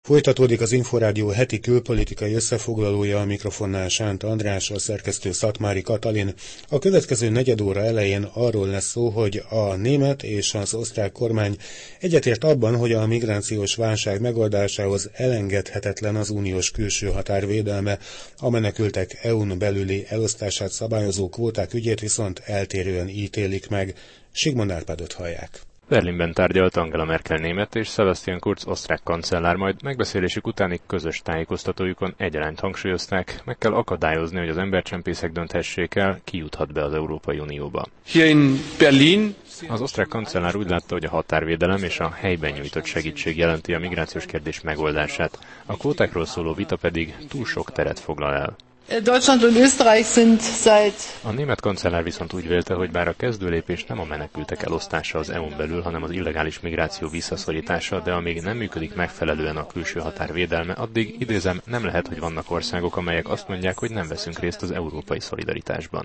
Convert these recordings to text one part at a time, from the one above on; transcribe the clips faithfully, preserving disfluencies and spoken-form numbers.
Folytatódik az Inforádió heti külpolitikai összefoglalója, a mikrofonnál Sánt András, a szerkesztő Szatmári Katalin. A következő negyed óra elején arról lesz szó, hogy a német és az osztrák kormány egyetért abban, hogy a migrációs válság megoldásához elengedhetetlen az uniós külső határ védelme, a menekültek é u-n belüli elosztását szabályozó kvóták ügyét viszont eltérően ítélik meg. Sigmond Árpádot hallják. Berlinben tárgyalt Angela Merkel német és Sebastian Kurz osztrák kancellár, majd megbeszélésük utáni közös tájékoztatójukon egyaránt hangsúlyozták, meg kell akadályozni, hogy az embercsempészek dönthessék el, ki juthat be az Európai Unióba. Hier in Berlin az osztrák kancellár úgy látta, hogy a határvédelem és a helyben nyújtott segítség jelenti a migrációs kérdés megoldását, a kvótákról szóló vita pedig túl sok teret foglal el. Deutschland und Österreich sind seit... A német kancellár viszont úgy vélte, hogy bár a kezdőlépés nem a menekültek elosztása az é u-n belül, hanem az illegális migráció visszaszorítása, de amíg nem működik megfelelően a külső határ védelme, addig, idézem, nem lehet, hogy vannak országok, amelyek azt mondják, hogy nem veszünk részt az európai szolidaritásban.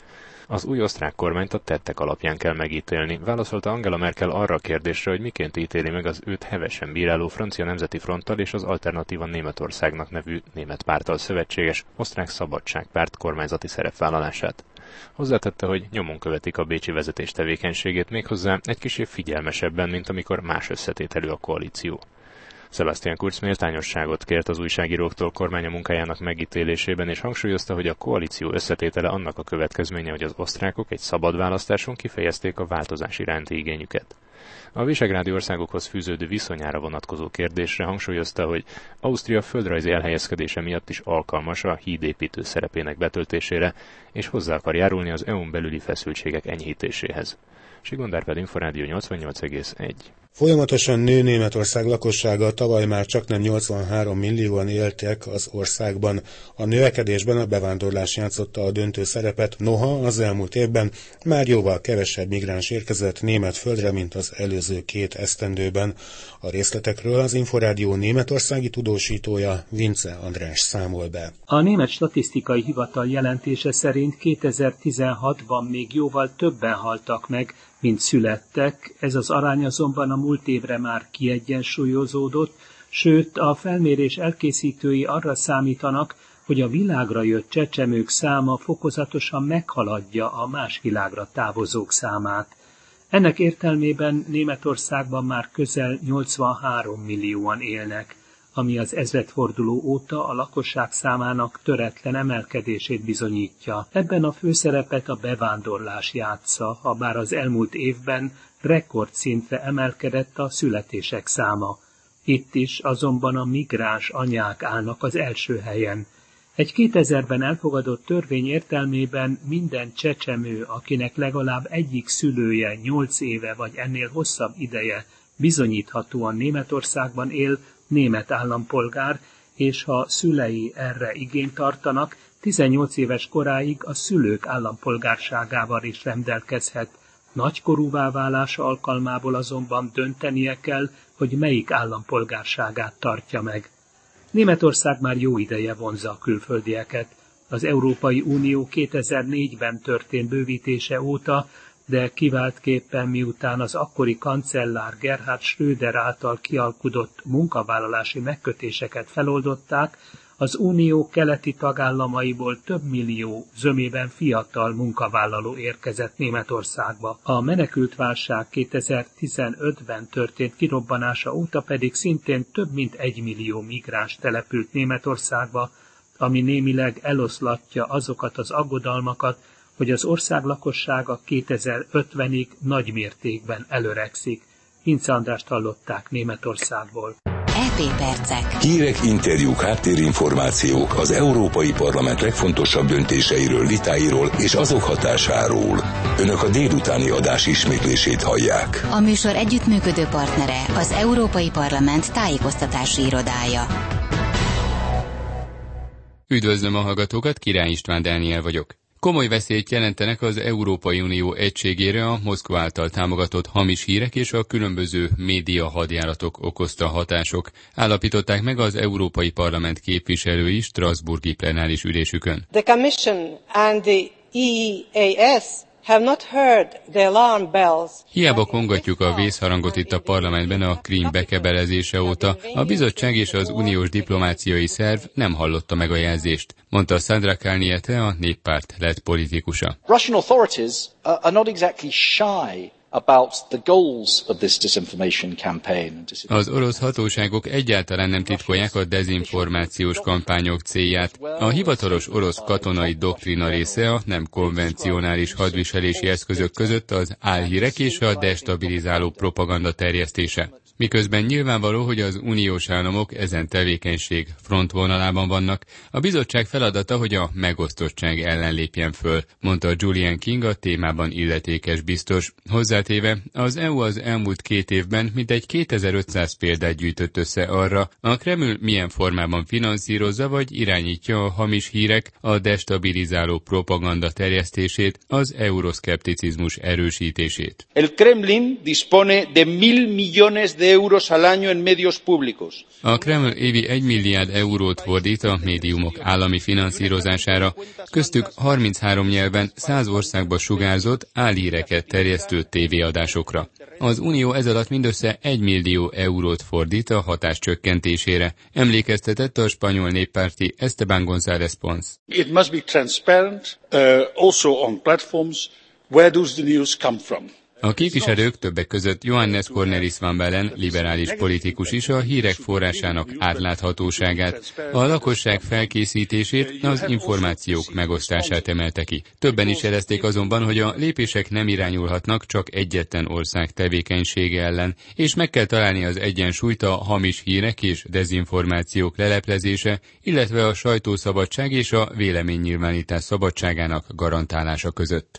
Az új osztrák kormányt a tettek alapján kell megítélni, válaszolta Angela Merkel arra a kérdésre, hogy miként ítéli meg az őt hevesen bíráló Francia Nemzeti Fronttal és az Alternatíva Németországnak nevű német párttal szövetséges osztrák szabadságpárt kormányzati szerepvállalását. Hozzátette, hogy nyomon követik a bécsi vezetés tevékenységét, méghozzá egy kicsit figyelmesebben, mint amikor más összetételű a koalíció. Sebastian Kurz méltányosságot kért az újságíróktól kormánya munkájának megítélésében, és hangsúlyozta, hogy a koalíció összetétele annak a következménye, hogy az osztrákok egy szabad választáson kifejezték a változás iránti igényüket. A visegrádi országokhoz fűződő viszonyára vonatkozó kérdésre hangsúlyozta, hogy Ausztria földrajzi elhelyezkedése miatt is alkalmas a hídépítő szerepének betöltésére, és hozzá akar járulni az é u-n belüli feszültségek enyhítéséhez. Sigmond Árpád, Inforádió nyolcvannyolc egész egy. Folyamatosan nő Németország lakossága, tavaly már csaknem nyolcvanhárom millióan éltek az országban. A növekedésben a bevándorlás játszotta a döntő szerepet, noha az elmúlt évben már jóval kevesebb migráns érkezett német földre, mint az előző két esztendőben. A részletekről az Inforádió németországi tudósítója, Vince András számol be. A Német Statisztikai Hivatal jelentése szerint kétezer-tizenhatban még jóval többen haltak meg, mint születtek, ez az arány azonban a múlt évre már kiegyensúlyozódott, sőt a felmérés elkészítői arra számítanak, hogy a világra jött csecsemők száma fokozatosan meghaladja a más világra távozók számát. Ennek értelmében Németországban már közel nyolcvanhárom millióan élnek, ami az ezredforduló óta a lakosság számának töretlen emelkedését bizonyítja. Ebben a főszerepet a bevándorlás játsza, habár az elmúlt évben rekordszintre emelkedett a születések száma. Itt is azonban a migráns anyák állnak az első helyen. Egy kétezerben elfogadott törvény értelmében minden csecsemő, akinek legalább egyik szülője nyolc éve vagy ennél hosszabb ideje bizonyíthatóan Németországban él, német állampolgár, és ha szülei erre igényt tartanak, tizennyolc éves koráig a szülők állampolgárságával is rendelkezhet. Nagykorúvá válása alkalmából azonban döntenie kell, hogy melyik állampolgárságát tartja meg. Németország már jó ideje vonzza a külföldieket. Az Európai Unió kétezer-négyben történt bővítése óta, de kiváltképpen miután az akkori kancellár Gerhard Schröder által kialkudott munkavállalási megkötéseket feloldották, az Unió keleti tagállamaiból több millió, zömében fiatal munkavállaló érkezett Németországba. A menekültválság kétezer-tizenötben történt kirobbanása óta pedig szintén több mint egy millió migráns települt Németországba, ami némileg eloszlatja azokat az aggodalmakat, hogy az ország lakossága kétezer-ötvenig nagy mértékben előregszik. Vince Andrást hallották Németországból. é pé percek. Hírek, interjúk, háttérinformációk az Európai Parlament legfontosabb döntéseiről, vitáiról és azok hatásáról. Önök a délutáni adás ismétlését hallják. A műsor együttműködő partnere az Európai Parlament tájékoztatási irodája. Üdvözlöm a hallgatókat, Király István Dániel vagyok. Komoly veszélyt jelentenek az Európai Unió egységére a Moszkva által támogatott hamis hírek és a különböző média hadjáratok okozta hatások, állapították meg az Európai Parlament képviselői Strasbourgi plenáris ülésükön. The Commission and the E E A S Hiába kongatjuk a vészharangot itt a parlamentben a Krím bekebelezése óta, a bizottság és az uniós diplomáciai szerv nem hallotta meg a jelzést, mondta Sandra Kalniete, a Néppárt lett politikusa. Russian authorities are not exactly shy about the goals of this disinformation campaign. Az orosz hatóságok egyáltalán nem titkolják a dezinformációs kampányok célját. A hivatalos orosz katonai doktrina része a nem konvencionális hadviselési eszközök között az álhírek és a destabilizáló propaganda terjesztése. Miközben nyilvánvaló, hogy az uniós államok ezen tevékenység frontvonalában vannak, a bizottság feladata, hogy a megosztottság ellen lépjen föl, mondta Julian King, a témában illetékes biztos. Hozzátéve, az é u az elmúlt két évben mintegy kétezer-ötszáz példát gyűjtött össze arra, a Kreml milyen formában finanszírozza vagy irányítja a hamis hírek, a destabilizáló propaganda terjesztését, az euroszkepticizmus erősítését. El Kremlin dispone de mil millones de euros al año en medios públicos. A Kreml évi egy milliárd eurót fordít a médiumok állami finanszírozására, köztük harminchárom nyelven száz országba sugárzott álhíreket terjesztő tévéadásokra. Az Unió ez alatt mindössze egy millió eurót fordít a hatás csökkentésére, emlékeztetett a spanyol néppárti Esteban González Pons. It must be transparent, uh, also on platforms. Where does the news come from? A képviselők többek között Johannes Cornelis van Bellen, liberális politikus is a hírek forrásának átláthatóságát, a lakosság felkészítését, az információk megosztását emelte ki. Többen is jelezték azonban, hogy a lépések nem irányulhatnak csak egyetlen ország tevékenysége ellen, és meg kell találni az egyensúlyt a hamis hírek és dezinformációk leleplezése, illetve a sajtószabadság és a véleménynyilvánítás szabadságának garantálása között.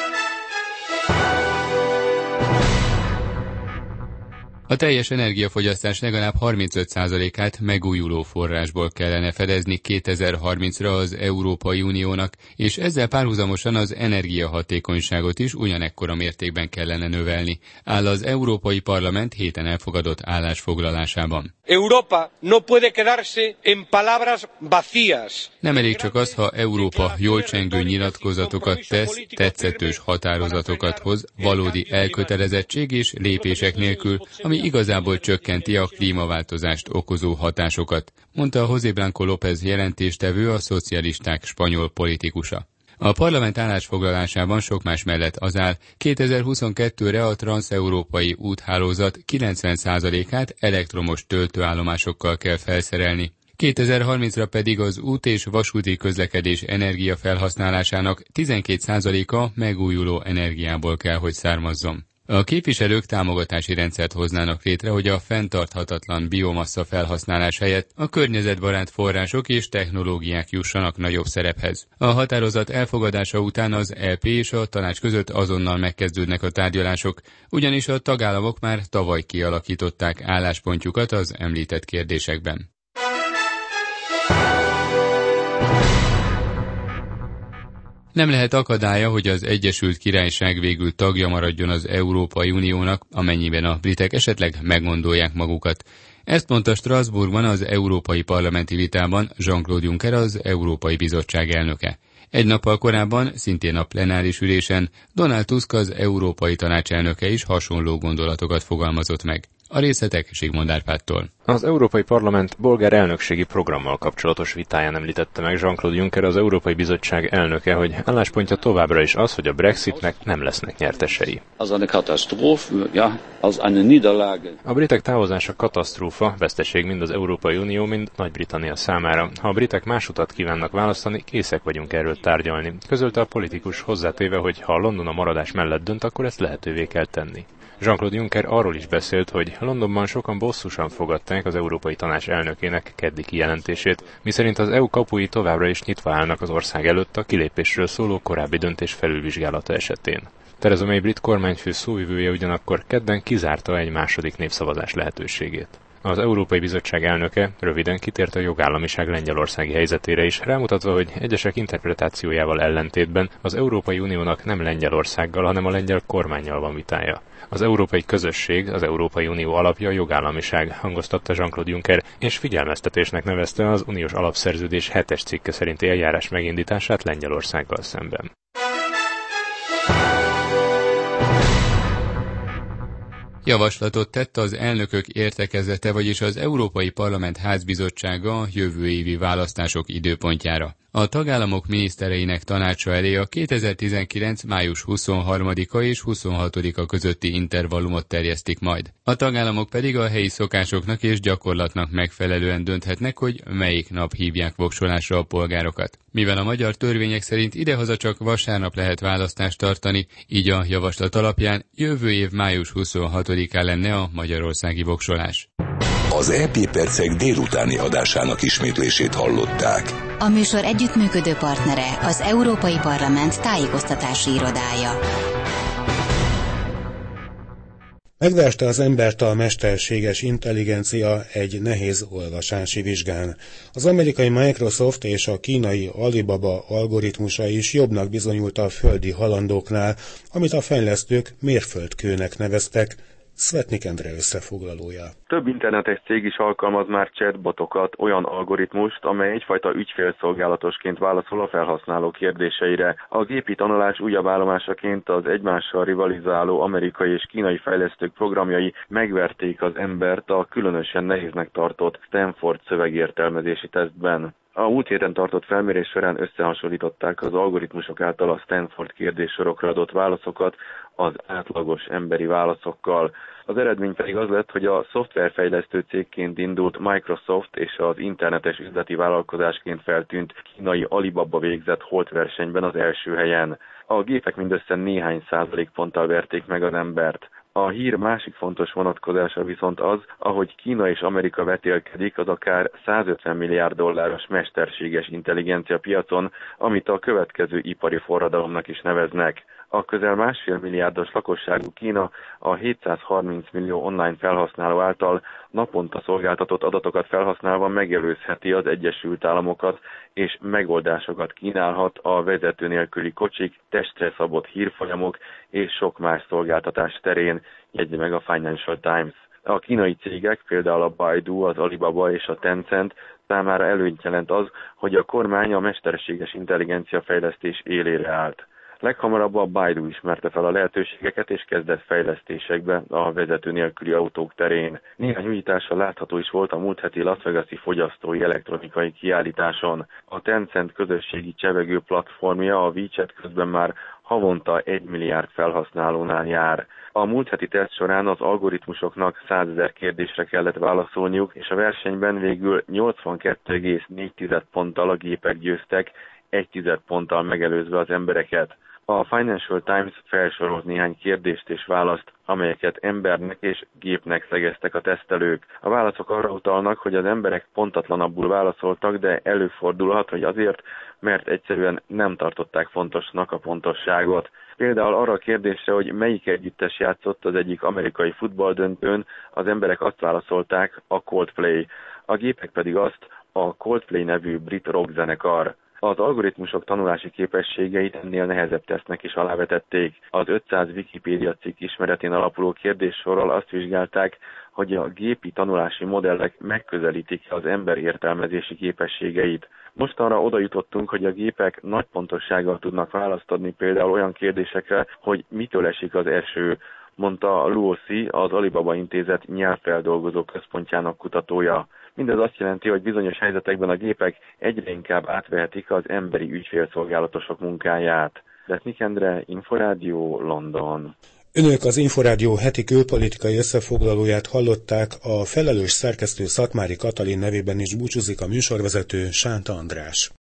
A teljes energiafogyasztás legalább harmincöt százalékát megújuló forrásból kellene fedezni kétezer-harmincra az Európai Uniónak, és ezzel párhuzamosan az energiahatékonyságot is ugyanekkora mértékben kellene növelni, áll az Európai Parlament héten elfogadott állásfoglalásában. Europa no puede quedarse en palabras vacías. Nem elég csak az, ha Európa jól csengő nyilatkozatokat tesz, tetszetős határozatokat hoz, valódi elkötelezettség és lépések nélkül, ami igazából csökkenti a klímaváltozást okozó hatásokat, mondta José Blanco López jelentéstevő, a szocialisták spanyol politikusa. A parlament állásfoglalásában sok más mellett az áll, kétezer-huszonkettőre a transzeurópai úthálózat kilencven százalékát elektromos töltőállomásokkal kell felszerelni. kétezer-harmincra pedig az út- és vasúti közlekedés energiafelhasználásának tizenkét százaléka megújuló energiából kell, hogy származzon. A képviselők támogatási rendszert hoznának létre, hogy a fenntarthatatlan biomassa felhasználás helyett a környezetbarát források és technológiák jussanak nagyobb szerephez. A határozat elfogadása után az é pé és a tanács között azonnal megkezdődnek a tárgyalások, ugyanis a tagállamok már tavaly kialakították álláspontjukat az említett kérdésekben. Nem lehet akadálya, hogy az Egyesült Királyság végül tagja maradjon az Európai Uniónak, amennyiben a britek esetleg meggondolják magukat. Ezt mondta Strasbourgban az Európai Parlamenti vitában Jean-Claude Juncker, az Európai Bizottság elnöke. Egy nappal korábban, szintén a plenáris ülésen, Donald Tusk, az Európai Tanács elnöke is hasonló gondolatokat fogalmazott meg. A részletek Zsigmond Árpádtól. Az Európai Parlament bolgár elnökségi programmal kapcsolatos vitáján említette meg Jean-Claude Juncker, az Európai Bizottság elnöke, hogy álláspontja továbbra is az, hogy a Brexitnek nem lesznek nyertesei. A britek távozása katasztrófa, veszteség mind az Európai Unió, mind Nagy-Britannia számára. Ha a britek más utat kívánnak választani, készek vagyunk erről tárgyalni. Közölte a politikus, hozzátéve, hogy ha London a maradás mellett dönt, akkor ezt lehetővé kell tenni. Jean-Claude Juncker arról is beszélt, hogy Londonban sokan bosszusan fogadták az Európai Tanács elnökének keddi kijelentését, miszerint az é u kapui továbbra is nyitva állnak az ország előtt a kilépésről szóló korábbi döntés felülvizsgálata esetén. Theresa May brit kormányfő szóvivője ugyanakkor kedden kizárta egy második népszavazás lehetőségét. Az Európai Bizottság elnöke röviden kitért a jogállamiság lengyelországi helyzetére is, rámutatva, hogy egyesek interpretációjával ellentétben az Európai Uniónak nem Lengyelországgal, hanem a lengyel kormánnyal van vitája. Az európai közösség, az Európai Unió alapja a jogállamiság, hangoztatta Jean-Claude Juncker, és figyelmeztetésnek nevezte az uniós alapszerződés hetes cikke szerinti eljárás megindítását Lengyelországgal szemben. Javaslatot tett az elnökök értekezlete, vagyis az Európai Parlament házbizottsága a jövő évi választások időpontjára. A tagállamok minisztereinek tanácsa elé a kétezer-tizenkilenc. május huszonharmadika és huszonhatodika közötti intervallumot terjesztik majd. A tagállamok pedig a helyi szokásoknak és gyakorlatnak megfelelően dönthetnek, hogy melyik nap hívják voksolásra a polgárokat. Mivel a magyar törvények szerint idehaza csak vasárnap lehet választást tartani, így a javaslat alapján jövő év május huszonhatodikán lenne a magyarországi voksolás. Az é pé Percek délutáni adásának ismétlését hallották. A műsor együttműködő partnere az Európai Parlament tájékoztatási irodája. Megverte az embert a mesterséges intelligencia egy nehéz olvasási vizsgán. Az amerikai Microsoft és a kínai Alibaba algoritmusa is jobbnak bizonyult a földi halandóknál, amit a fejlesztők mérföldkőnek neveztek. Szvetnik Endre összefoglalója. Több internetes cég is alkalmaz már chatbotokat, olyan algoritmust, amely egyfajta ügyfélszolgálatosként válaszol a felhasználó kérdéseire. A gépi tanulás újabb állomásaként az egymással rivalizáló amerikai és kínai fejlesztők programjai megverték az embert a különösen nehéznek tartott Stanford szövegértelmezési tesztben. A múlt héten tartott felmérés során összehasonlították az algoritmusok által a Stanford kérdéssorokra adott válaszokat az átlagos emberi válaszokkal. Az eredmény pedig az lett, hogy a szoftverfejlesztő cégként indult Microsoft és az internetes üzleti vállalkozásként feltűnt kínai Alibaba végzett holtversenyben az első helyen. A gépek mindössze néhány százalékponttal verték meg az embert. A hír másik fontos vonatkozása viszont az, ahogy Kína és Amerika vetélkedik az akár százötven milliárd dolláros mesterséges intelligencia piacon, amit a következő ipari forradalomnak is neveznek. A közel másfél milliárdos lakosságú Kína a hétszázharminc millió online felhasználó által naponta szolgáltatott adatokat felhasználva megelőzheti az Egyesült Államokat, és megoldásokat kínálhat a vezető nélküli kocsik, testre szabott hírfolyamok és sok más szolgáltatás terén, jegyzi meg a Financial Times. A kínai cégek, például a Baidu, az Alibaba és a Tencent számára előnyt jelent az, hogy a kormány a mesterséges intelligencia fejlesztés élére állt. Leghamarabb a Baidu ismerte fel a lehetőségeket és kezdett fejlesztésekbe a vezető nélküli autók terén. Néhány újítással látható is volt a múlt heti Las Vegas-i fogyasztói elektronikai kiállításon. A Tencent közösségi csevegő platformja, a WeChat közben már havonta egy milliárd felhasználónál jár. A múlt heti teszt során az algoritmusoknak százezer kérdésre kellett válaszolniuk, és a versenyben végül nyolcvankettő egész négy ponttal a gépek győztek, egy tized ponttal megelőzve az embereket. A Financial Times felsorolt néhány kérdést és választ, amelyeket embernek és gépnek szegeztek a tesztelők. A válaszok arra utalnak, hogy az emberek pontatlanabbul válaszoltak, de előfordulhat, hogy azért, mert egyszerűen nem tartották fontosnak a pontosságot. Például arra a kérdésre, hogy melyik együttes játszott az egyik amerikai futballdöntőn, az emberek azt válaszolták, a Coldplay. A gépek pedig azt, a Coldplay nevű brit rockzenekar. Az algoritmusok tanulási képességeit ennél nehezebb tesznek is alávetették. Az ötszáz Wikipédia cikk ismeretén alapuló kérdéssorral azt vizsgálták, hogy a gépi tanulási modellek megközelítik az ember értelmezési képességeit. Mostanra oda jutottunk, hogy a gépek nagy pontossággal tudnak választ adni például olyan kérdésekre, hogy mitől esik az eső, mondta Luo Xi, az Alibaba Intézet nyelvfeldolgozó központjának kutatója. Mindez azt jelenti, hogy bizonyos helyzetekben a gépek egyre inkább átvehetik az emberi ügyfélszolgálatosok munkáját. Szvetnik Endre, Inforádió, London. Önök az Inforádió heti külpolitikai összefoglalóját hallották, a felelős szerkesztő Szatmári Katalin nevében is búcsúzik a műsorvezető Sánta András.